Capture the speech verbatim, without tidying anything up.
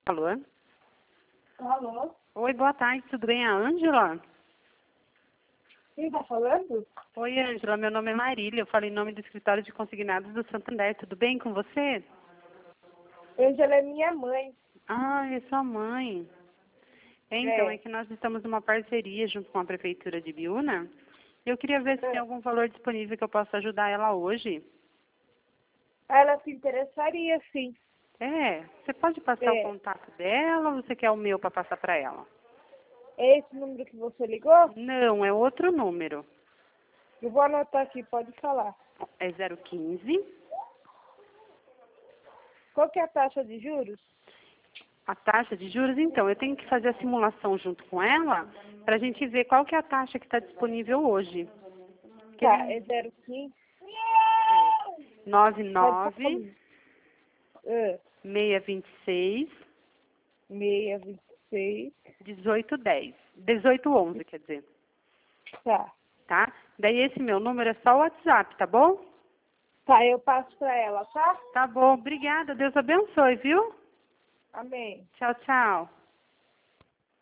Alô? Alô? Oi, boa tarde, tudo bem? É a Ângela? Quem tá falando? Oi, Ângela, meu nome é Marília, eu falo em nome do escritório de consignados do Santander, tudo bem com você? Ângela é minha mãe. Ah, é sua mãe. É, então, é. É. que nós estamos numa parceria junto com a Prefeitura de Biúna. Eu queria ver se É. tem algum valor disponível que eu possa ajudar ela hoje. Ela se interessaria, sim. É, você pode passar o É. contato dela ou você quer o meu para passar para ela? É esse número que você ligou? Não, é outro número. Eu vou anotar aqui, pode falar. É zero quinze. Qual que é a taxa de juros? A taxa de juros, então, eu tenho que fazer a simulação junto com ela para a gente ver qual que é a taxa que está disponível hoje. Que Tá, ele- é zero quinze. nove Pode falar nove comigo. É. seis dois seis seis, vinte e seis. dezoito dez. dezoito onze, quer dizer, Tá. tá? Daí esse meu número é só o WhatsApp, tá bom? Tá, eu passo pra ela, tá? Tá bom, obrigada. Deus abençoe, viu? Amém. Tchau, tchau.